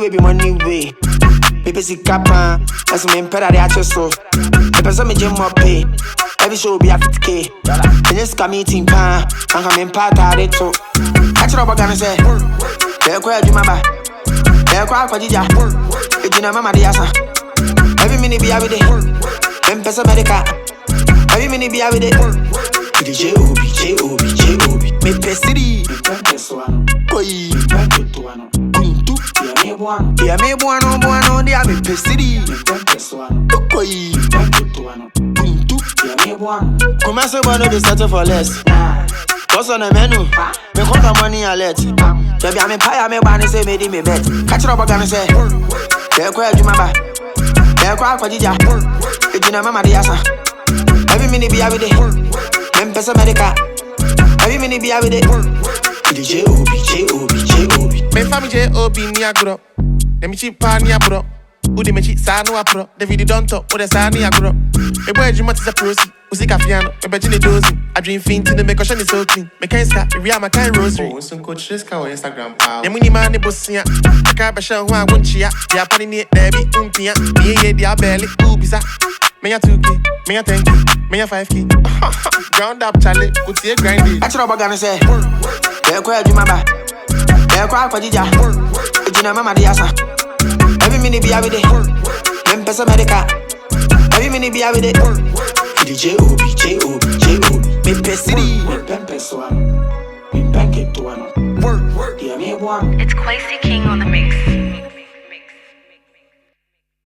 way be money way. People see capa, as me impera de acheso. The person me gym up pay. Every show be a 50K. And just come meeting pan, and come in part of it too. Catch up again and say, they're quite you mama. They're quite for Gija. It's in a mama de asa. Every minute be every day. Then person medica. Every minute be every day. J.O.B. Me pesiri. Koi. Yeah, me buano, dia me pesiri. Koi. Come on, so bono be settle for less. What's on the menu? Me conta money alert. Baby, I'm a pie, me ban say me di me bet. Catch up again and say, they're quite you mama. They're quite for Gija. It's in a mama de asa. Every minute be every day. Them person medica. Every minute be every day. J.O.B. Me family J.O.B. ni agro. Dem cheap pa ni abro. Udi me cheap sa no apro. David don't talk. Ode sa ni agro. Me boy Juma is a prosi. Usi kafiano. Me beji ni dozi. I dream fiend in the make caution is so clean. Me can't stop. Me real my kind rosary. Oh, some coach this cow Instagram pal. Dem muni man ni bosia. I can't be sure who I want chia. Dia pani ni debi umpia. Ye dia belly ubisa. Me a 2K. Me a 10K. Me a 5K. Ground up Charlie. Put your grind. Catch up again and say, they're quite you mama. They're quite for Gija. It's in a mama de asa. Every minute be every day. Them person medica. Every minute be every day. J.O.B. Me pesiri. It's Quasi King on the mix.